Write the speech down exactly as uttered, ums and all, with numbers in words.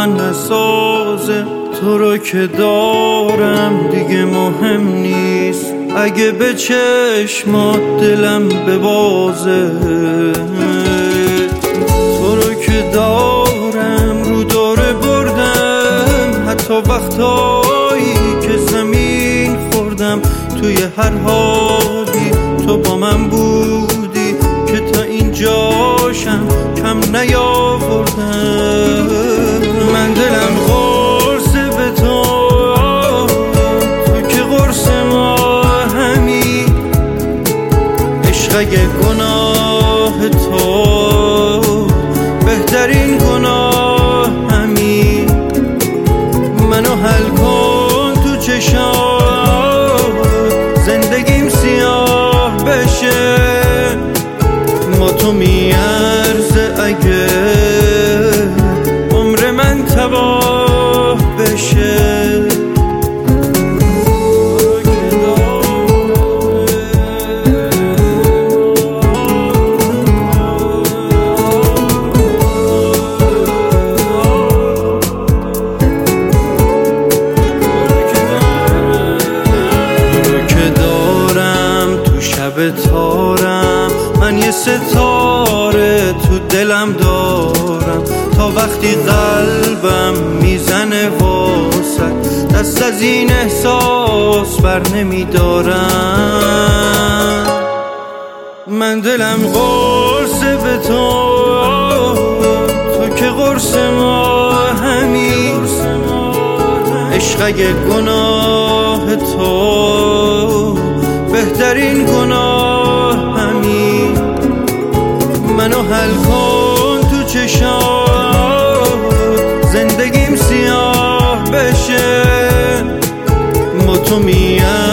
من نسازه. تو رو که دارم دیگه مهم نیست، اگه به چشمات دلم ببازه. تو رو که دارم رو داره بردم، حتی وقتایی که زمین خوردم. توی هر حالی تو با من بودی که تا اینجاشم کم نیاوردم. من دلم قرصه به تو، تو که قرص ما همی. عشق اگه گناه تو بهترین گناه همی. منو حل کن تو چشام، زندگیم سیاه بشه. ما تو میارزه اگه عمر من تباه بشه. شب تارم من یه ستاره تو دلم دارم، تا وقتی قلبم میزنه واسه دست از این احساس بر نمیدارم. من دلم قرصه به تو، تو که قرص ما همی. عشق اگه گناه تو بهترین گناه همی. منو حل کن تو چشات، زندگیم سیاه بشه. ما تو میان